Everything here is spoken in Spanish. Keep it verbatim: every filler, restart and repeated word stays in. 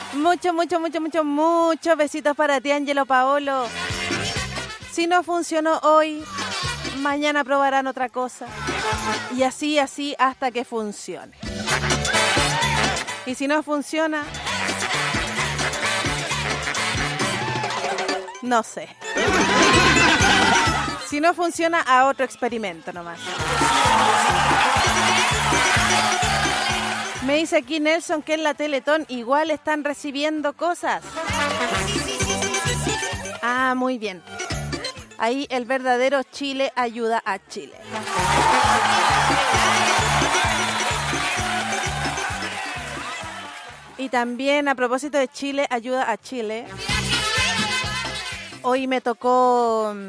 Mucho, mucho, mucho, mucho, muchos besitos para ti, Angelo Paolo. Si no funcionó hoy, mañana probarán otra cosa. Y así, así, hasta que funcione. Y si no funciona, no sé. Si no funciona, a otro experimento nomás. Me dice aquí Nelson que en la Teletón igual están recibiendo cosas. Ah, muy bien. Ahí el verdadero Chile ayuda a Chile. Y también a propósito de Chile ayuda a Chile. Hoy me tocó